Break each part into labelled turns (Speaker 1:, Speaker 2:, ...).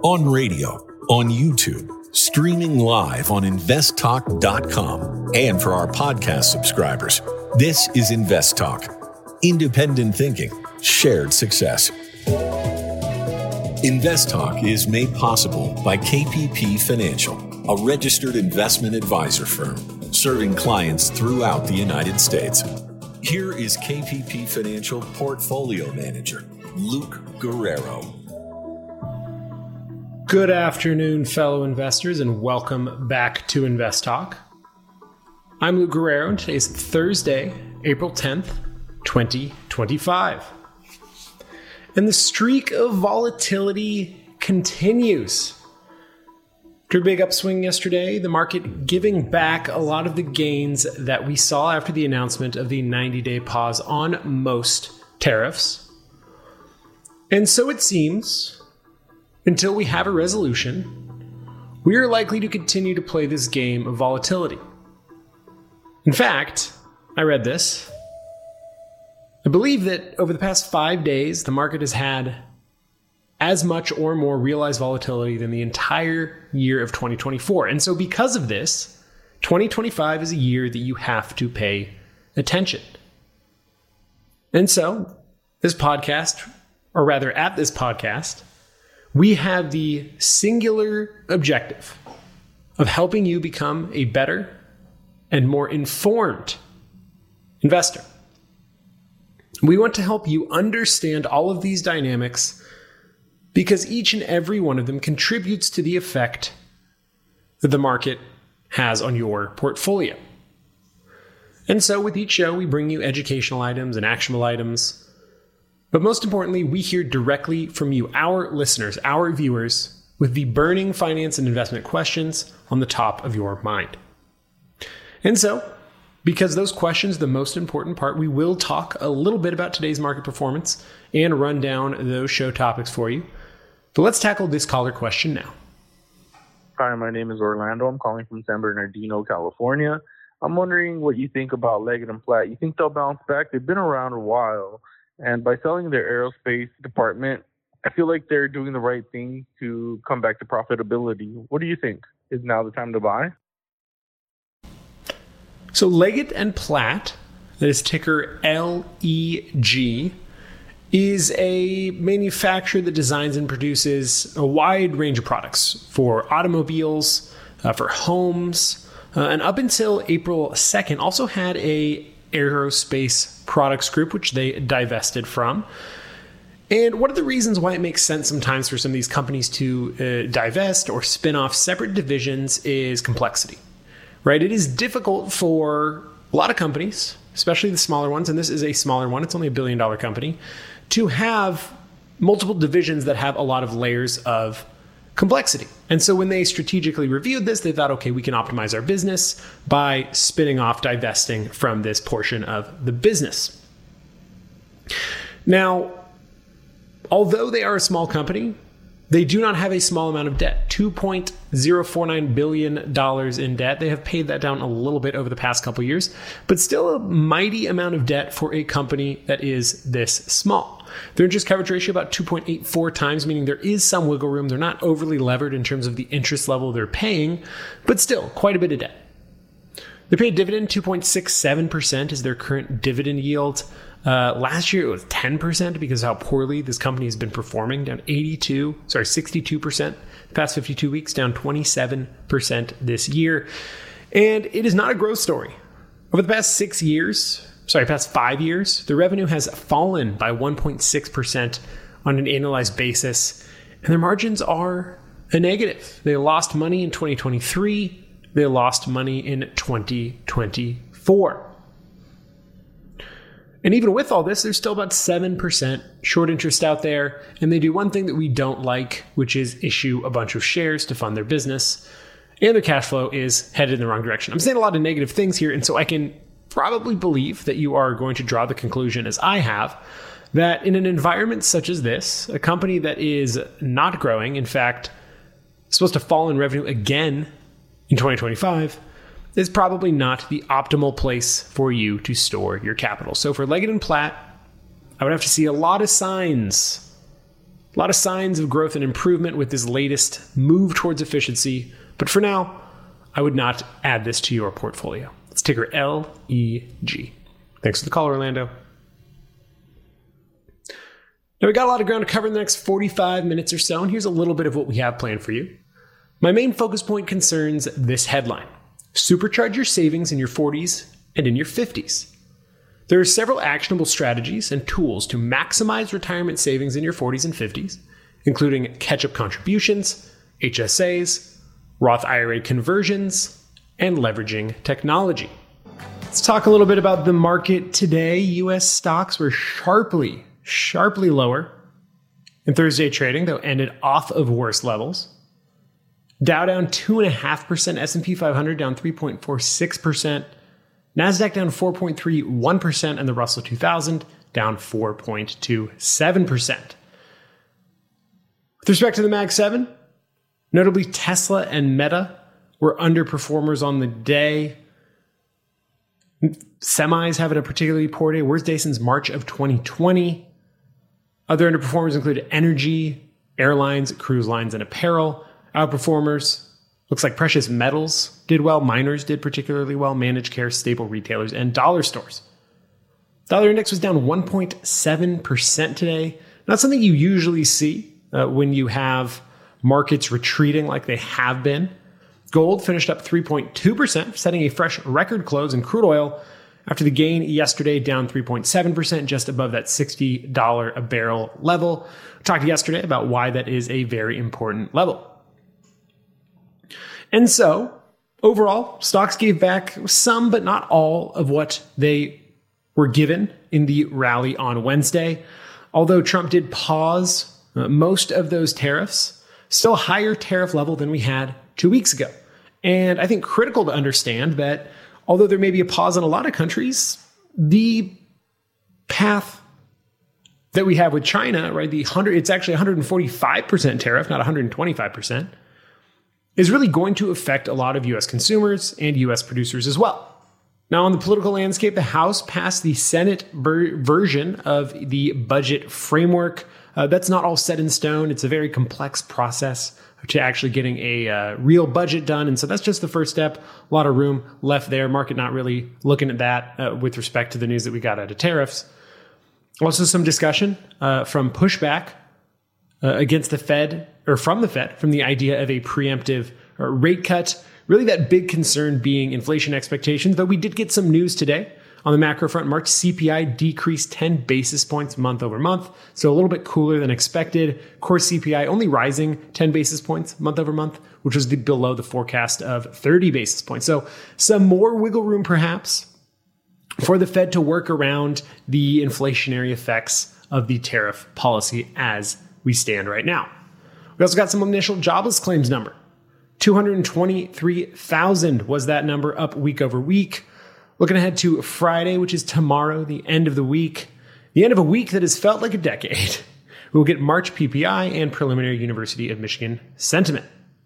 Speaker 1: on radio, on YouTube, streaming live on investtalk.com, and for our podcast subscribers. This is Invest Talk. Independent thinking, shared success. Invest Talk is made possible by KPP Financial, a registered investment advisor firm serving clients throughout the United States. Here is KPP Financial Portfolio Manager, Luke Guerrero.
Speaker 2: Good afternoon, fellow investors, and welcome back to Invest Talk. I'm Luke Guerrero, and today's Thursday, April 10th, 2025. And the streak of volatility continues. After a big upswing yesterday, the market giving back a lot of the gains that we saw after the announcement of the 90-day pause on most tariffs. And so it seems, until we have a resolution, we are likely to continue to play this game of volatility. In fact, I read this. I believe that over the past 5 days, the market has had as much or more realized volatility than the entire year of 2024. And so because of this, 2025 is a year that you have to pay attention. And so this podcast, or rather at this podcast, we have the singular objective of helping you become a better and more informed investor. We want to help you understand all of these dynamics because each and every one of them contributes to the effect that the market has on your portfolio. And so with each show, we bring you educational items and actionable items. But most importantly, we hear directly from you, our listeners, our viewers, with the burning finance and investment questions on the top of your mind. And so, because those questions are the most important part, we will talk a little bit about today's market performance and run down those show topics for you. But let's tackle this caller question now.
Speaker 3: Hi, my name is Orlando. I'm calling from San Bernardino, California. I'm wondering what you think about Leggett & Platt. You think they'll bounce back? They've been around a while. And by selling their aerospace department, I feel like they're doing the right thing to come back to profitability. What do you think? Is now the time to buy?
Speaker 2: So Leggett & Platt, that is ticker LEG, is a manufacturer that designs and produces a wide range of products for automobiles, for homes, and up until April 2nd also had a aerospace products group, which they divested from. And one of the reasons why it makes sense sometimes for some of these companies to divest or spin off separate divisions is complexity. Right? It is difficult for a lot of companies, especially the smaller ones, and this is a smaller one, it's only $1 billion company, to have multiple divisions that have a lot of layers of complexity. And so when they strategically reviewed this, they thought, okay, we can optimize our business by spinning off, divesting from this portion of the business. Now, although they are a small company, they do not have a small amount of debt, $2.049 billion in debt. They have paid that down a little bit over the past couple of years, but still a mighty amount of debt for a company that is this small. Their interest coverage ratio about 2.84 times, meaning there is some wiggle room. They're not overly levered in terms of the interest level they're paying, but still quite a bit of debt. They pay a dividend, 2.67% is their current dividend yield. Last year it was 10% because of how poorly this company has been performing, down 62%, the past 52 weeks, down 27% this year. And it is not a growth story. Over the past 5 years, the revenue has fallen by 1.6% on an annualized basis, and their margins are a negative. They lost money in 2023. They lost money in 2024. And even with all this, there's still about 7% short interest out there. And they do one thing that we don't like, which is issue a bunch of shares to fund their business. And their cash flow is headed in the wrong direction. I'm saying a lot of negative things here. And so I can probably believe that you are going to draw the conclusion, as I have, that in an environment such as this, a company that is not growing, in fact, supposed to fall in revenue again in 2025, is probably not the optimal place for you to store your capital. So for Leggett & Platt, I would have to see a lot of signs A lot of signs of growth and improvement with this latest move towards efficiency, but for now, I would not add this to your portfolio. It's ticker LEG. Thanks for the call, Orlando. Now, we got a lot of ground to cover in the next 45 minutes or so, and here's a little bit of what we have planned for you. My main focus point concerns this headline: supercharge your savings in your 40s and in your 50s. There are several actionable strategies and tools to maximize retirement savings in your 40s and 50s, including catch-up contributions, HSAs, Roth IRA conversions, and leveraging technology. Let's talk a little bit about the market today. U.S. stocks were sharply lower in Thursday trading, though ended off of worse levels. Dow down 2.5%, S&P 500 down 3.46%, NASDAQ down 4.31%, and the Russell 2000 down 4.27%. With respect to the Mag 7, notably Tesla and Meta were underperformers on the day. Semis having a particularly poor day, worst day since March of 2020. Other underperformers include energy, airlines, cruise lines, and apparel. Outperformers, looks like precious metals did well, miners did particularly well, managed care, staple retailers, and dollar stores. Dollar index was down 1.7% today. Not something you usually see when you have markets retreating like they have been. Gold finished up 3.2%, setting a fresh record close in crude oil after the gain yesterday, down 3.7%, just above that $60 a barrel level. We talked yesterday about why that is a very important level. And so, overall, stocks gave back some, but not all, of what they were given in the rally on Wednesday. Although Trump did pause most of those tariffs, still a higher tariff level than we had 2 weeks ago. And I think critical to understand that although there may be a pause in a lot of countries, the path that we have with China, right, it's actually 145% tariff, not 125%, is really going to affect a lot of U.S. consumers and U.S. producers as well. Now, on the political landscape, the House passed the Senate version of the budget framework. That's not all set in stone. It's a very complex process to actually getting a real budget done. And so that's just the first step. A lot of room left there. Market not really looking at that with respect to the news that we got out of tariffs. Also some discussion from pushback against the Fed, or from the Fed, from the idea of a preemptive rate cut. Really that big concern being inflation expectations, though we did get some news today. On the macro front, March CPI decreased 10 basis points month over month, so a little bit cooler than expected. Core CPI only rising 10 basis points month over month, which was below the forecast of 30 basis points. So some more wiggle room perhaps for the Fed to work around the inflationary effects of the tariff policy as we stand right now. We also got some initial jobless claims number. 223,000 was that number, up week over week. Looking ahead to Friday, which is tomorrow, the end of the week. The end of a week that has felt like a decade. We'll get March PPI and preliminary University of Michigan sentiment.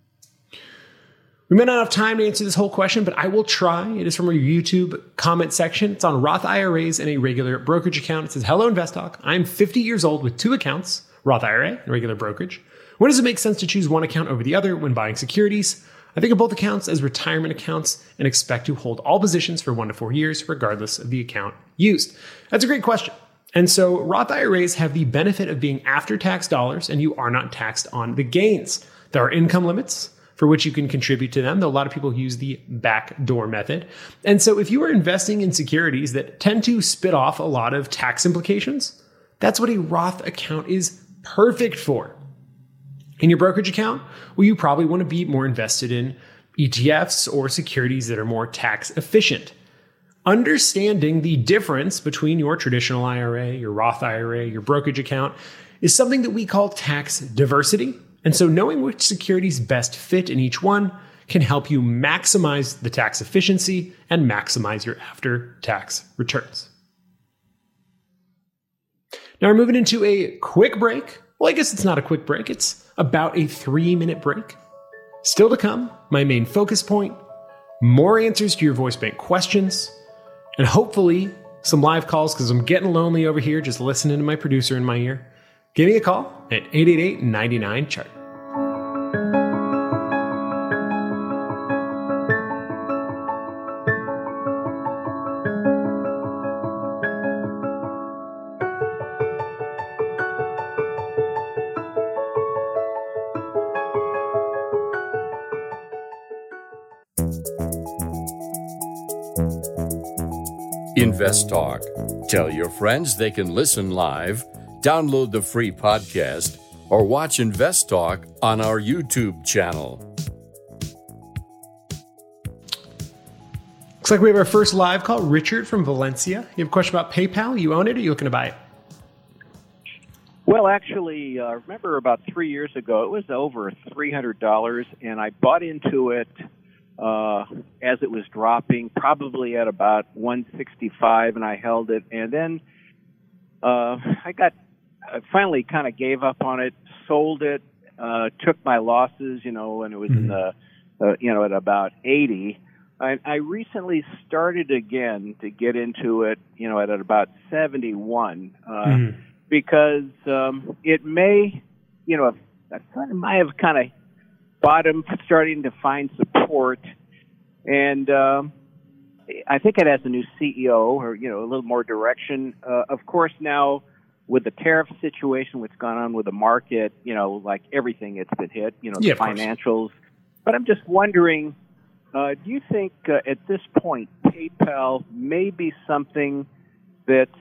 Speaker 2: We may not have time to answer this whole question, but I will try. It is from our YouTube comment section. It's on Roth IRAs and a regular brokerage account. It says, "Hello, InvestTalk. I'm 50 years old with 2 accounts, Roth IRA and regular brokerage. When does it make sense to choose one account over the other when buying securities? I think of both accounts as retirement accounts and expect to hold all positions for 1 to 4 years, regardless of the account used." That's a great question. And so Roth IRAs have the benefit of being after-tax dollars, and you are not taxed on the gains. There are income limits for which you can contribute to them, though a lot of people use the backdoor method. And so if you are investing in securities that tend to spit off a lot of tax implications, that's what a Roth account is perfect for. In your brokerage account, well, you probably want to be more invested in ETFs or securities that are more tax efficient. Understanding the difference between your traditional IRA, your Roth IRA, your brokerage account is something that we call tax diversity. And so knowing which securities best fit in each one can help you maximize the tax efficiency and maximize your after-tax returns. Now we're moving into a quick break. Well, I guess it's not a quick break. It's about a 3-minute break. Still to come, my main focus point, more answers to your voice bank questions, and hopefully some live calls because I'm getting lonely over here just listening to my producer in my ear. Give me a call at 888-99-CHART.
Speaker 4: Invest Talk. Tell your friends they can listen live, download the free podcast, or watch Invest Talk on our YouTube channel.
Speaker 2: Looks like we have our first live call. Richard from Valencia. You have a question about PayPal? You own it or are you looking to buy it?
Speaker 5: Well, actually, remember about 3 years ago, it was over $300, and I bought into it as it was dropping, probably at about 165, and I held it. And then I finally kind of gave up on it, sold it, took my losses, when it was in the, at about 80. I recently started again to get into it, at about 71, because it may, it might have kind of bottom, starting to find support, and I think it has a new CEO, or a little more direction. Of course, now with the tariff situation, what's gone on with the market, like everything, it's been hit. The financials. But I'm just wondering, do you think at this point PayPal may be something that's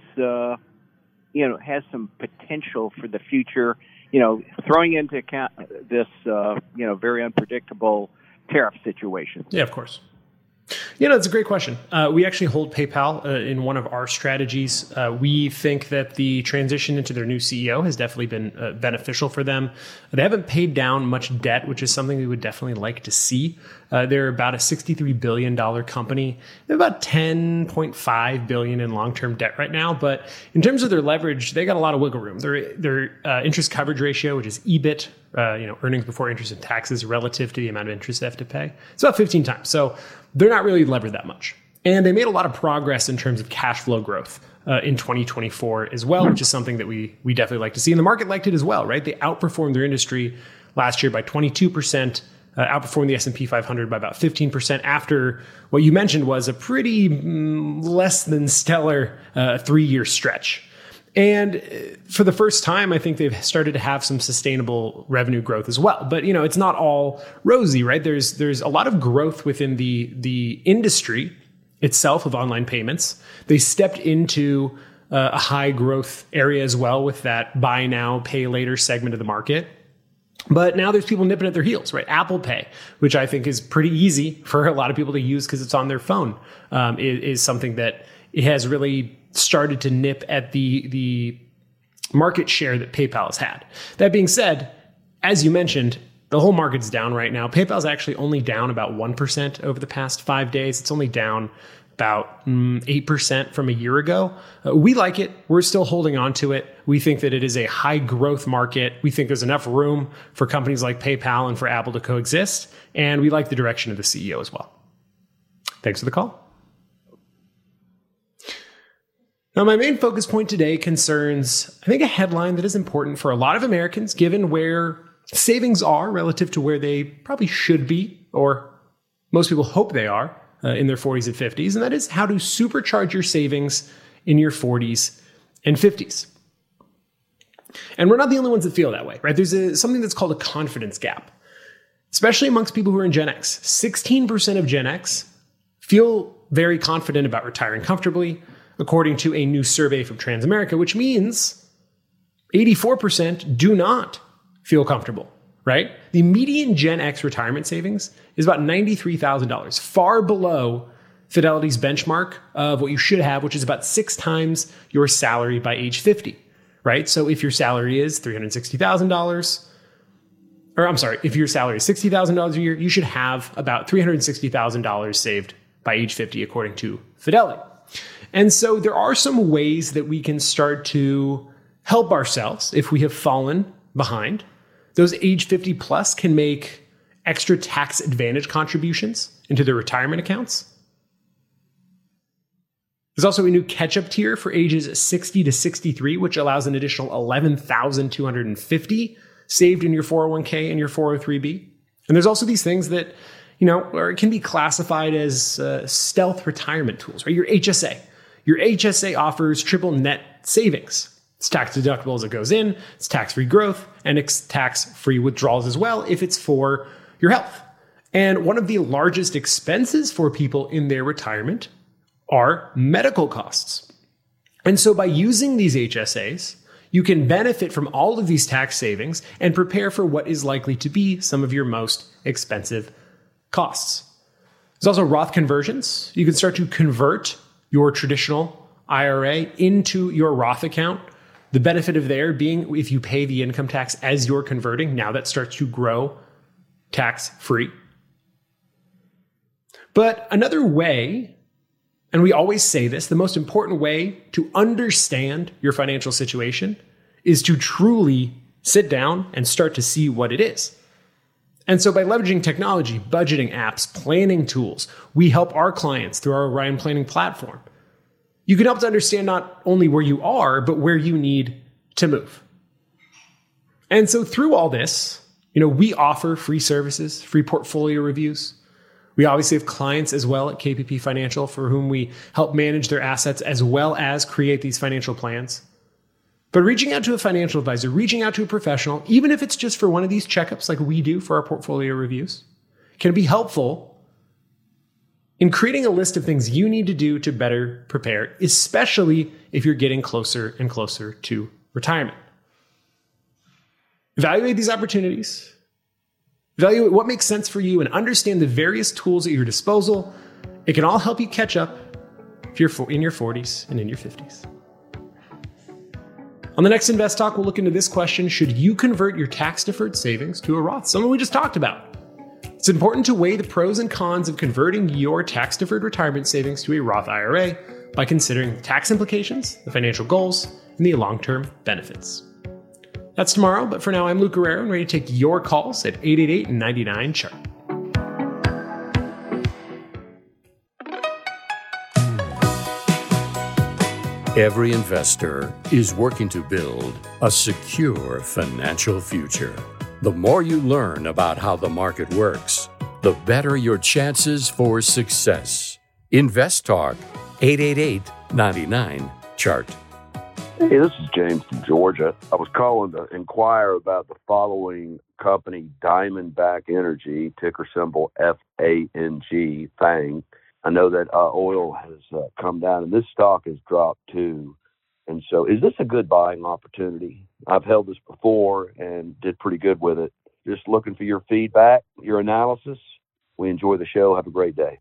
Speaker 5: has some potential for the future? Throwing into account this, very unpredictable tariff situation.
Speaker 2: Yeah, of course. It's a great question. We actually hold PayPal in one of our strategies. We think that the transition into their new CEO has definitely been beneficial for them. They haven't paid down much debt, which is something we would definitely like to see. They're about a $63 billion company. They're about $10.5 billion in long-term debt right now. But in terms of their leverage, they got a lot of wiggle room. Their interest coverage ratio, which is EBIT, earnings before interest and taxes relative to the amount of interest they have to pay, it's about 15 times. So they're not really levered that much. And they made a lot of progress in terms of cash flow growth in 2024 as well, which is something that we definitely like to see. And the market liked it as well, right? They outperformed their industry last year by 22%, outperformed the S&P 500 by about 15% after what you mentioned was a pretty less than stellar 3-year stretch. And for the first time, I think they've started to have some sustainable revenue growth as well. But, it's not all rosy, right? There's a lot of growth within the industry itself of online payments. They stepped into a high growth area as well with that buy now, pay later segment of the market. But now there's people nipping at their heels, right? Apple Pay, which I think is pretty easy for a lot of people to use because it's on their phone, is something that it has really started to nip at the market share that PayPal has had. That being said, as you mentioned, the whole market's down right now. PayPal's actually only down about 1% over the past 5 days. It's only down about 8% from a year ago. We like it. We're still holding on to it. We think that it is a high growth market. We think there's enough room for companies like PayPal and for Apple to coexist. And we like the direction of the CEO as well. Thanks for the call. Now, my main focus point today concerns, I think, a headline that is important for a lot of Americans, given where savings are relative to where they probably should be, or most people hope they are in their 40s and 50s, and that is how to supercharge your savings in your 40s and 50s. And we're not the only ones that feel that way, right? There's something that's called a confidence gap, especially amongst people who are in Gen X. 16% of Gen X feel very confident about retiring comfortably, according to a new survey from Transamerica, which means 84% do not feel comfortable, right? The median Gen X retirement savings is about $93,000, far below Fidelity's benchmark of what you should have, which is about 6 times your salary by age 50, right? So if your salary is $360,000, or I'm sorry, if your salary is $60,000 a year, you should have about $360,000 saved by age 50, according to Fidelity. And so there are some ways that we can start to help ourselves if we have fallen behind. Those age 50 plus can make extra tax advantage contributions into their retirement accounts. There's also a new catch-up tier for ages 60 to 63, which allows an additional $11,250 saved in your 401k and your 403b. And there's also these things that, or it can be classified as stealth retirement tools, right? Your HSA. Your HSA offers triple net savings. It's tax deductible as it goes in, it's tax-free growth, and it's tax-free withdrawals as well if it's for your health. And one of the largest expenses for people in their retirement are medical costs. And so by using these HSAs, you can benefit from all of these tax savings and prepare for what is likely to be some of your most expensive costs. There's also Roth conversions. You can start to convert your traditional IRA into your Roth account. The benefit of there being if you pay the income tax as you're converting, now that starts to grow tax-free. But another way, and we always say this, the most important way to understand your financial situation is to truly sit down and start to see what it is. And so by leveraging technology, budgeting apps, planning tools, we help our clients through our Orion Planning platform. You can help to understand not only where you are, but where you need to move. And so through all this, we offer free services, free portfolio reviews. We obviously have clients as well at KPP Financial for whom we help manage their assets as well as create these financial plans. But reaching out to a financial advisor, reaching out to a professional, even if it's just for one of these checkups like we do for our portfolio reviews, can be helpful in creating a list of things you need to do to better prepare, especially if you're getting closer and closer to retirement. Evaluate these opportunities. Evaluate what makes sense for you and understand the various tools at your disposal. It can all help you catch up if you're in your 40s and in your 50s. On the next Invest Talk, we'll look into this question. Should you convert your tax-deferred savings to a Roth? Something we just talked about. It's important to weigh the pros and cons of converting your tax-deferred retirement savings to a Roth IRA by considering the tax implications, the financial goals, and the long-term benefits. That's tomorrow, but for now, I'm Luke Guerrero and ready to take your calls at 888-99-CHART.
Speaker 4: Every investor is working to build a secure financial future. The more you learn about how the market works, the better your chances for success. Invest Talk, 888-99-CHART.
Speaker 6: Hey, this is James from Georgia. I was calling to inquire about the following company, Diamondback Energy, ticker symbol FANG, FANG. I know that oil has come down, and this stock has dropped too. And so is this a good buying opportunity? I've held this before and did pretty good with it. Just looking for your feedback, your analysis. We enjoy the show. Have a great day.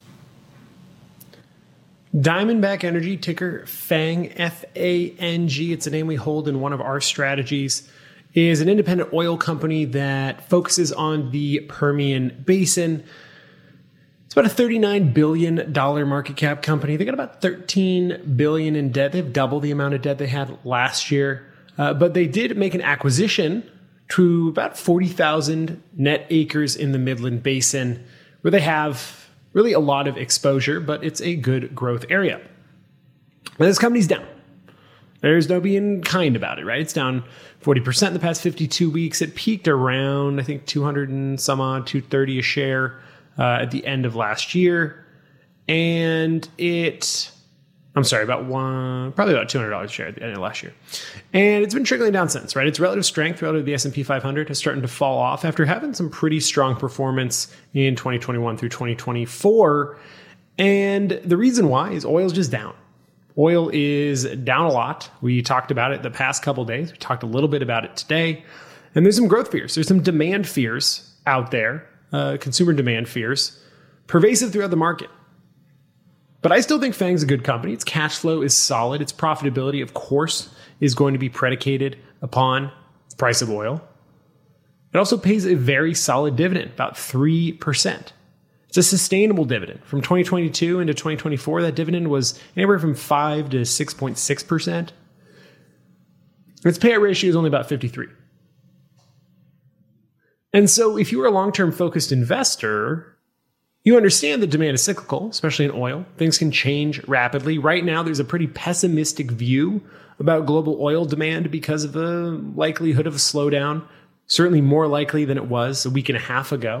Speaker 2: Diamondback Energy, ticker FANG, F-A-N-G. It's a name we hold in one of our strategies. Is an independent oil company that focuses on the Permian Basin. It's about a $39 billion market cap company. They got about $13 billion in debt. They have double the amount of debt they had last year. But they did make an acquisition to about 40,000 net acres in the Midland Basin, where they have really a lot of exposure, but it's a good growth area. And this company's down. There's no being kind about it, right? It's down 40% in the past 52 weeks. It peaked around, I think, 200 and some odd, 230 a share at the end of last year. And probably about $200 a share at the end of last year. And it's been trickling down since, right? Its relative strength relative to the S&P 500 is starting to fall off after having some pretty strong performance in 2021 through 2024. And the reason why is oil's just down. Oil is down a lot. We talked about it the past couple of days. We talked a little bit about it today. And there's some growth fears. There's some demand fears out there, consumer demand fears, pervasive throughout the market. But I still think FANG's a good company. Its cash flow is solid. Its profitability, of course, is going to be predicated upon the price of oil. It also pays a very solid dividend, about 3%. It's a sustainable dividend. From 2022 into 2024, that dividend was anywhere from 5 to 6.6%. Its payout ratio is only about 53. And so if you are a long-term focused investor, You understand that demand is cyclical, especially in oil. Things can change rapidly. Right now, there's a pretty pessimistic view about global oil demand because of the likelihood of a slowdown, certainly more likely than it was a week and a half ago.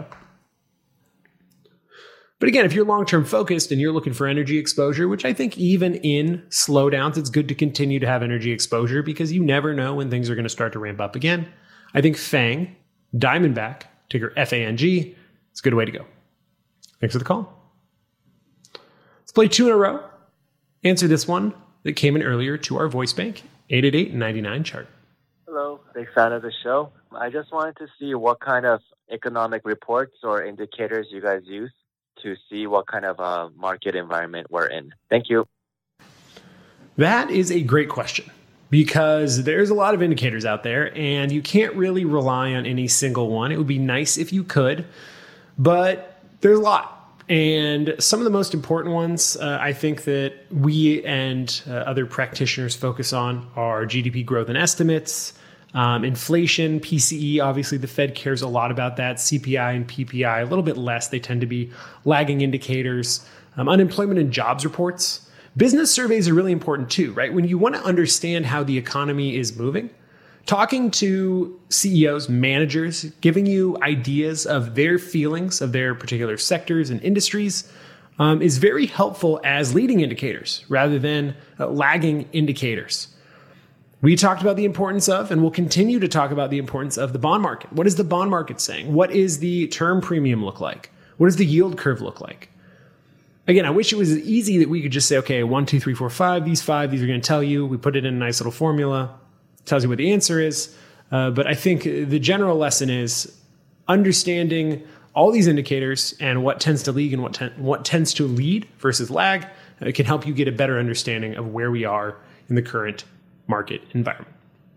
Speaker 2: But again, if you're long-term focused and you're looking for energy exposure, which I think even in slowdowns, it's good to continue to have energy exposure because you never know when things are going to start to ramp up again. I think FANG, Diamondback, ticker FANG, is a good way to go. Thanks for the call. Let's play two in a row. Answer this one that came in earlier to our voice bank, 888-99-CHART.
Speaker 7: Hello, big fan of the show. I just wanted to see what kind of economic reports or indicators you guys use to see what kind of market environment we're in. Thank you.
Speaker 2: That is a great question because there's a lot of indicators out there and you can't really rely on any single one. It would be nice if you could, but there's a lot. And some of the most important ones I think that we and other practitioners focus on are GDP growth and estimates, inflation, PCE. Obviously, the Fed cares a lot about that. CPI and PPI, a little bit less. They tend to be lagging indicators. Unemployment and jobs reports. Business surveys are really important too, right? When you want to understand how the economy is moving, talking to CEOs, managers, giving you ideas of their feelings of their particular sectors and industries is very helpful as leading indicators rather than lagging indicators. We talked about the importance of, and we'll continue to talk about the importance of the bond market. What is the bond market saying? What is the term premium look like? What does the yield curve look like? Again, I wish it was easy that we could just say, okay, 1, 2, 3, 4, 5, these are going to tell you. We put it in a nice little formula. Tells you what the answer is. But I think the general lesson is understanding all these indicators and what tends to lead and what tends to lead versus lag can help you get a better understanding of where we are in the current market environment.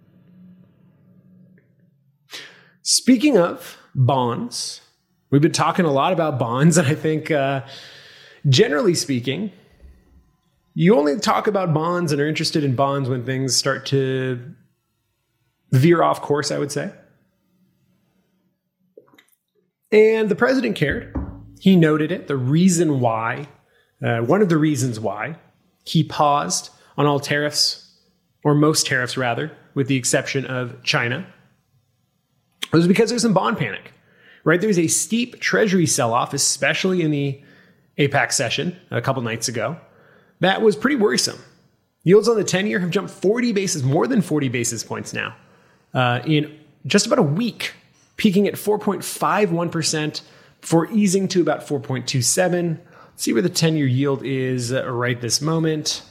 Speaker 2: Speaking of bonds, we've been talking a lot about bonds, and I think generally speaking, you only talk about bonds and are interested in bonds when things start to veer off course, I would say. And the president cared. He noted it. The reason why, one of the reasons why he paused on all tariffs, or most tariffs rather, with the exception of China, was because there's some bond panic, right? There was a steep treasury sell-off, especially in the APEC session a couple nights ago. That was pretty worrisome. Yields on the 10-year have jumped more than 40 basis points now. In just about a week, peaking at 4.51% before easing to about 4.27. Let's see where the 10-year yield is right this moment.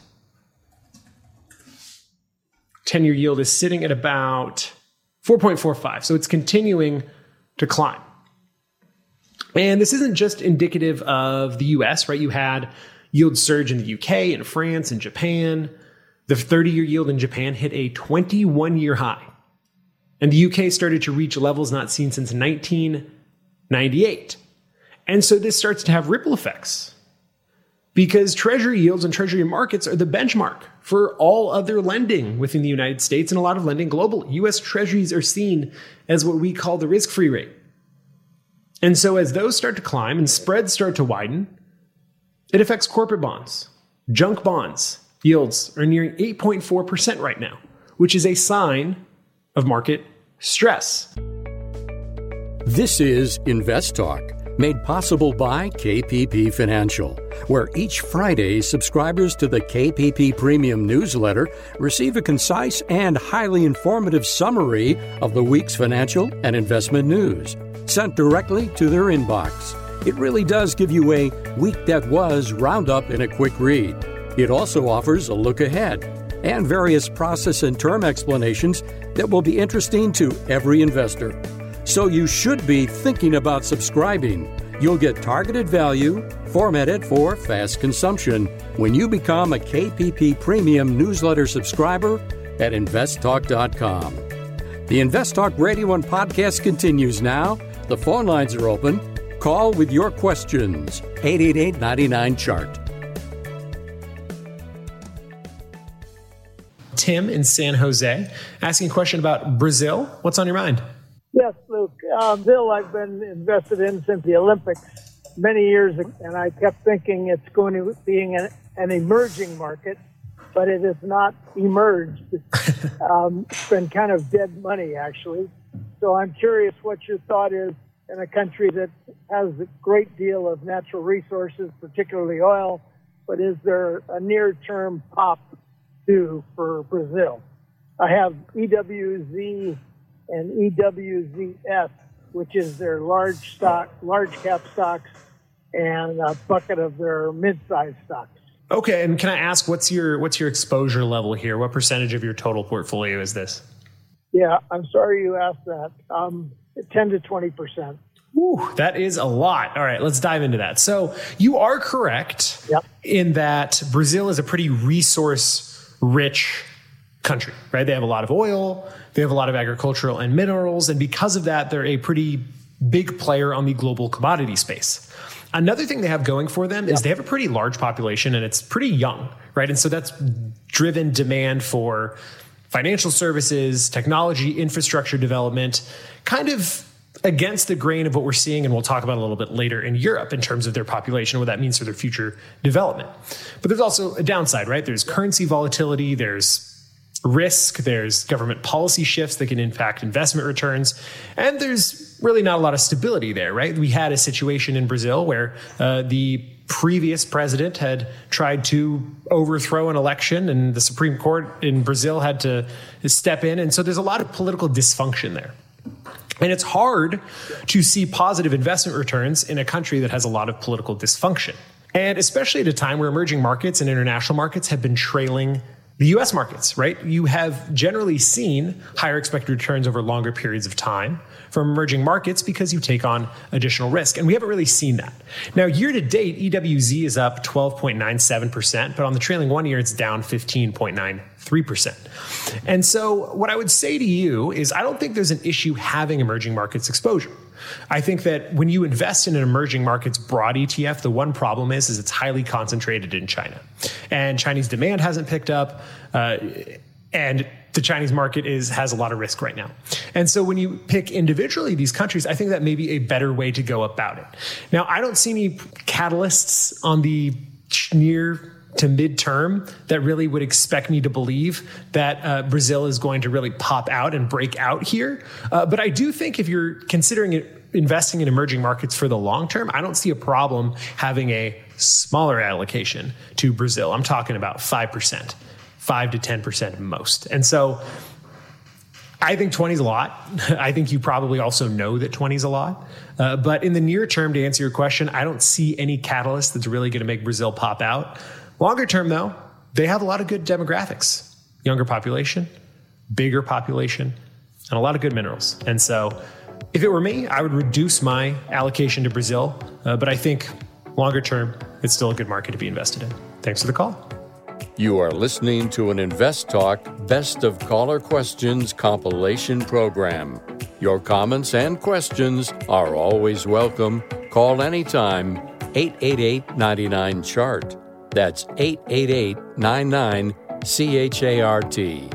Speaker 2: 10-year yield is sitting at about 4.45, so it's continuing to climb. And this isn't just indicative of the US, right? You had yield surge in the UK and France and Japan. The 30-year yield in Japan hit a 21-year high. And the UK started to reach levels not seen since 1998. And so this starts to have ripple effects because treasury yields and treasury markets are the benchmark for all other lending within the United States and a lot of lending globally. US treasuries are seen as what we call the risk-free rate. And so as those start to climb and spreads start to widen, it affects corporate bonds. Junk bonds yields are nearing 8.4% right now, which is a sign of market stress.
Speaker 4: This is Invest Talk, made possible by KPP Financial, where each Friday subscribers to the KPP Premium newsletter receive a concise and highly informative summary of the week's financial and investment news, sent directly to their inbox. It really does give you a week that was roundup in a quick read. It also offers a look ahead and various process and term explanations that will be interesting to every investor. So you should be thinking about subscribing. You'll get targeted value formatted for fast consumption when you become a KPP Premium newsletter subscriber at investtalk.com. The Invest Talk Radio and podcast continues now. The phone lines are open. Call with your questions. 888-99-CHART.
Speaker 2: Tim in San Jose asking a question about Brazil. What's on your mind?
Speaker 8: Yes, Luke. Bill, I've been invested in since the Olympics many years, and I kept thinking it's going to be an emerging market, but it has not emerged. It's been kind of dead money, actually. So I'm curious what your thought is in a country that has a great deal of natural resources, particularly oil, but is there a near-term pop due for Brazil? I have EWZ and EWZS, which is their large cap stocks, and a bucket of their mid-sized stocks.
Speaker 2: Okay, and can I ask what's your exposure level here? What percentage of your total portfolio is this?
Speaker 8: Yeah, I'm sorry you asked that. 10 to 20%.
Speaker 2: Ooh, that is a lot. All right, let's dive into that. So you are correct in that Brazil is a pretty resource-rich country, right? They have a lot of oil, they have a lot of agricultural and minerals, and because of that, they're a pretty big player on the global commodity space. Another thing they have going for them is they have a pretty large population and it's pretty young, right? And so that's driven demand for financial services, technology, infrastructure development, kind of against the grain of what we're seeing, and we'll talk about a little bit later in Europe in terms of their population, what that means for their future development. But there's also a downside, right? There's currency volatility, there's risk, there's government policy shifts that can impact investment returns, and there's really not a lot of stability there, right? We had a situation in Brazil where the previous president had tried to overthrow an election and the Supreme Court in Brazil had to step in. And so there's a lot of political dysfunction there. And it's hard to see positive investment returns in a country that has a lot of political dysfunction. And especially at a time where emerging markets and international markets have been trailing the US markets, right? You have generally seen higher expected returns over longer periods of time from emerging markets because you take on additional risk. And we haven't really seen that. Now, year to date, EWZ is up 12.97%, but on the trailing 1 year, it's down 15.93%. And so what I would say to you is I don't think there's an issue having emerging markets exposure. I think that when you invest in an emerging markets broad ETF, the one problem is it's highly concentrated in China. And Chinese demand hasn't picked up, and the Chinese market has a lot of risk right now. And so when you pick individually these countries, I think that may be a better way to go about it. Now, I don't see any catalysts on the near to midterm that really would expect me to believe that Brazil is going to really pop out and break out here. But I do think if you're considering investing in emerging markets for the long term, I don't see a problem having a smaller allocation to Brazil. I'm talking about 5%, 5 to 10% most. And so I think 20 is a lot. I think you probably also know that 20 is a lot. But in the near term, to answer your question, I don't see any catalyst that's really going to make Brazil pop out. Longer term, though, they have a lot of good demographics. Younger population, bigger population, and a lot of good minerals. And so if it were me, I would reduce my allocation to Brazil. But I think longer term, it's still a good market to be invested in. Thanks for the call.
Speaker 4: You are listening to an Invest Talk Best of Caller Questions compilation program. Your comments and questions are always welcome. Call anytime, 888-99-CHART. That's 888-99-CHART.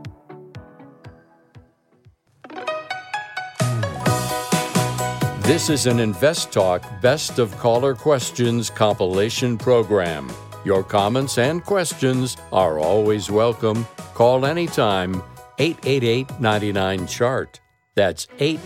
Speaker 4: This is an Invest Talk Best of Caller Questions compilation program. Your comments and questions are always welcome. Call anytime, 888-99-CHART. That's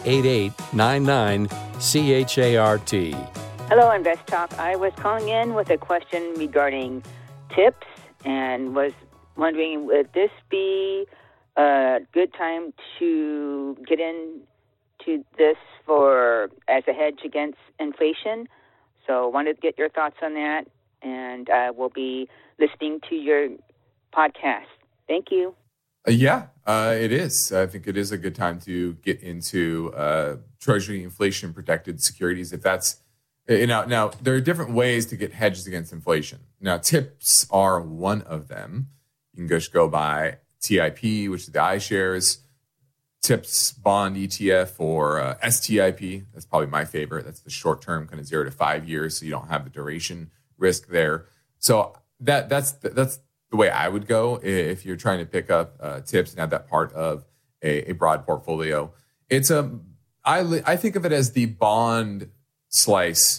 Speaker 4: 888-99-CHART.
Speaker 9: Hello, Invest Talk. I was calling in with a question regarding tips and was wondering, would this be a good time to get into this as a hedge against inflation? So wanted to get your thoughts on that, and I will be listening to your podcast. Thank you.
Speaker 10: It is. I think it is a good time to get into Treasury inflation-protected securities if that's Now, there are different ways to get hedged against inflation. Now, tips are one of them. You can just go by TIP, which is the iShares, TIPS bond ETF, or STIP. That's probably my favorite. That's the short term, kind of 0 to 5 years, so you don't have the duration risk there. So that's the way I would go if you're trying to pick up tips and have that part of a broad portfolio. I think of it as the bond slice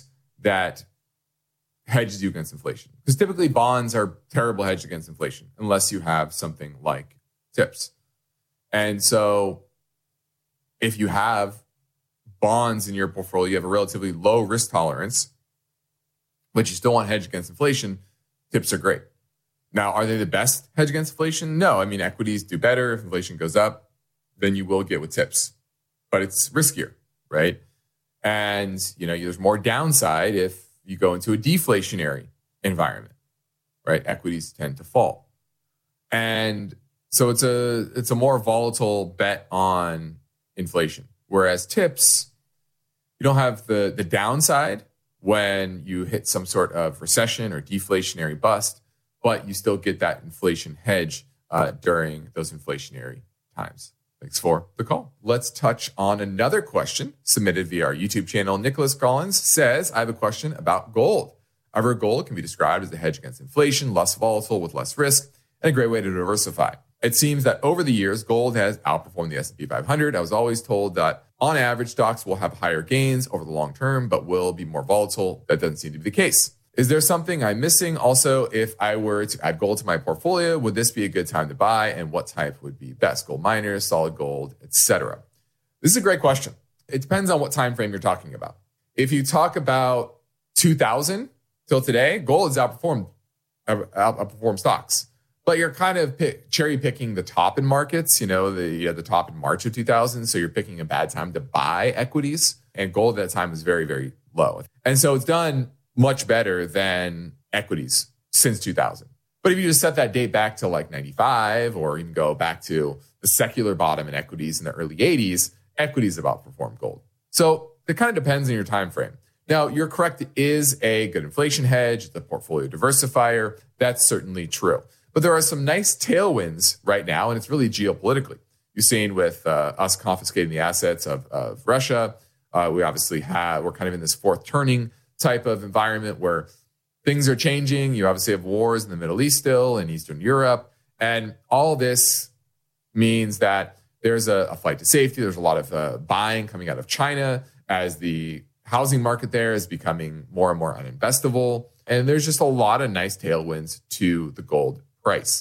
Speaker 10: that hedges you against inflation. Because typically bonds are terrible hedge against inflation unless you have something like TIPS. And so if you have bonds in your portfolio, you have a relatively low risk tolerance, but you still want hedge against inflation, TIPS are great. Now, are they the best hedge against inflation? No. I mean, equities do better. If inflation goes up, then you will get with TIPS. But it's riskier, right? And, there's more downside if you go into a deflationary environment, right? Equities tend to fall. And so it's a more volatile bet on inflation. Whereas TIPS, you don't have the downside when you hit some sort of recession or deflationary bust, but you still get that inflation hedge during those inflationary times. Thanks for the call. Let's touch on another question submitted via our YouTube channel. Nicholas Collins says, I have a question about gold. However, gold can be described as a hedge against inflation, less volatile with less risk, and a great way to diversify. It seems that over the years, gold has outperformed the S&P 500. I was always told that on average, stocks will have higher gains over the long term, but will be more volatile. That doesn't seem to be the case. Is there something I'm missing? Also, if I were to add gold to my portfolio, would this be a good time to buy? And what type would be best? Gold miners, solid gold, etc. This is a great question. It depends on what time frame you're talking about. If you talk about 2000 till today, gold has outperformed stocks. But you're kind of cherry picking the top in markets, the top in March of 2000. So you're picking a bad time to buy equities. And gold at that time was very, very low. And so it's done much better than equities since 2000. But if you just set that date back to like 95, or even go back to the secular bottom in equities in the early 80s, equities have outperformed gold. So it kind of depends on your time frame. Now, you're correct. It is a good inflation hedge, the portfolio diversifier. That's certainly true. But there are some nice tailwinds right now, and it's really geopolitically. You're seeing with us confiscating the assets of Russia. We're kind of in this fourth turning type of environment where things are changing. You obviously have wars in the Middle East still, in Eastern Europe. And all this means that there's a flight to safety. There's a lot of buying coming out of China as the housing market there is becoming more and more uninvestable. And there's just a lot of nice tailwinds to the gold price.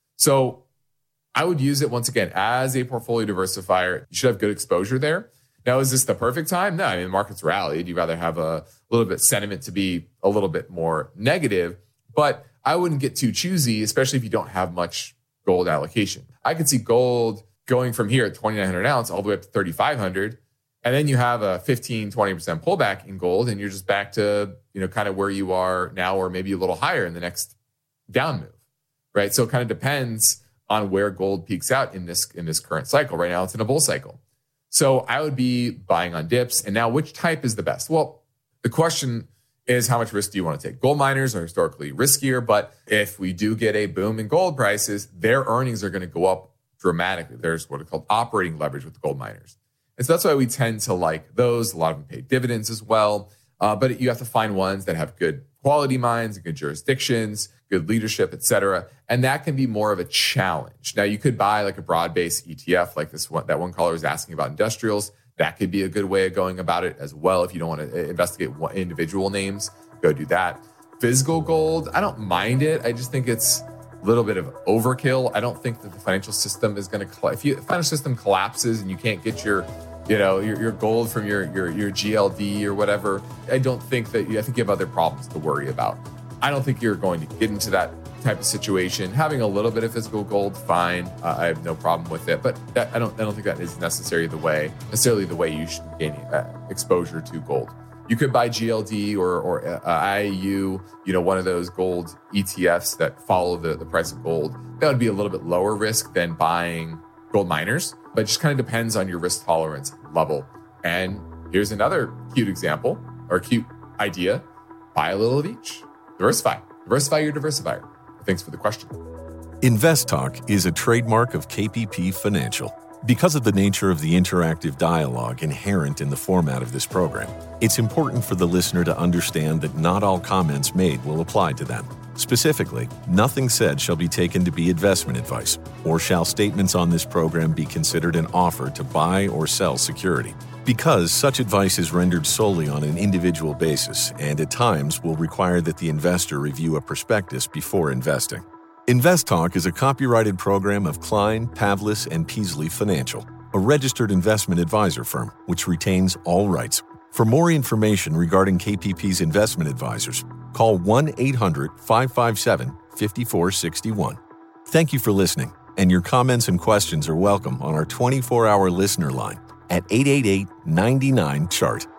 Speaker 10: So I would use it once again as a portfolio diversifier. You should have good exposure there. Now, is this the perfect time? No, I mean, the market's rallied. You'd rather have a little bit sentiment to be a little bit more negative, but I wouldn't get too choosy, especially if you don't have much gold allocation. I could see gold going from here at 2,900 ounce all the way up to 3,500. And then you have a 15, 20% pullback in gold, and you're just back to, kind of where you are now, or maybe a little higher in the next down move, right? So it kind of depends on where gold peaks out in this current cycle. Right now, it's in a bull cycle. So I would be buying on dips. And now, which type is the best? Well, the question is, how much risk do you want to take? Gold miners are historically riskier, but if we do get a boom in gold prices, their earnings are going to go up dramatically. There's what are called operating leverage with the gold miners. And so that's why we tend to like those. A lot of them pay dividends as well. But you have to find ones that have good quality mines, good jurisdictions, good leadership, et cetera. And that can be more of a challenge. Now, you could buy like a broad-based ETF like this one, that one caller was asking about industrials. That could be a good way of going about it as well. If you don't want to investigate individual names, go do that. Physical gold, I don't mind it. I just think it's a little bit of overkill. I don't think that the financial system is going to, if the financial system collapses and you can't get your gold from your GLD or whatever, I think you have other problems to worry about. I don't think you're going to get into that type of situation. Having a little bit of physical gold, fine. I have no problem with it, but I don't think that is necessarily the way you should gain exposure to gold. You could buy GLD or IAU, one of those gold ETFs that follow the price of gold. That would be a little bit lower risk than buying gold miners, but it just kind of depends on your risk tolerance level. And here's another cute example or cute idea. Buy a little of each. Diversify your diversifier. Thanks for the question.
Speaker 1: Invest Talk is a trademark of KPP Financial. Because of the nature of the interactive dialogue inherent in the format of this program, it's important for the listener to understand that not all comments made will apply to them. Specifically, nothing said shall be taken to be investment advice, or shall statements on this program be considered an offer to buy or sell security. Because such advice is rendered solely on an individual basis and at times will require that the investor review a prospectus before investing. InvestTalk is a copyrighted program of Klein, Pavlis, and Peasley Financial, a registered investment advisor firm which retains all rights. For more information regarding KPP's investment advisors, call 1-800-557-5461. Thank you for listening, and your comments and questions are welcome on our 24-hour listener line at 888-99-CHART.